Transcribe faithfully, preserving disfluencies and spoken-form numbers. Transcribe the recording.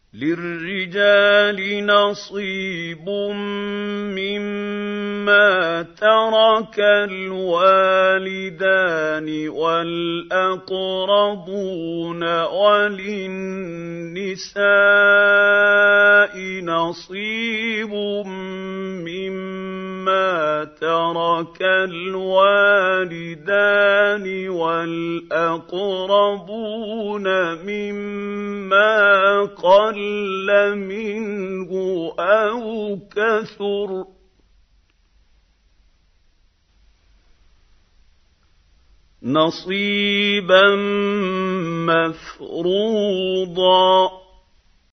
لِّلرِّجَالِ نَصِيبٌ مِّمَّا تَرَكَ الْوَالِدَانِ وَالْأَقْرَبُونَ وَلِلنِّسَاءِ نَصِيبٌ مِّمَّا تَرَكَ الْوَالِدَانِ وَالْأَقْرَبُونَ مِمَّا قَلَّ مِنْهُ أَوْ كَثُرَ ۚ نَصِيبًا مَّفْرُوضًا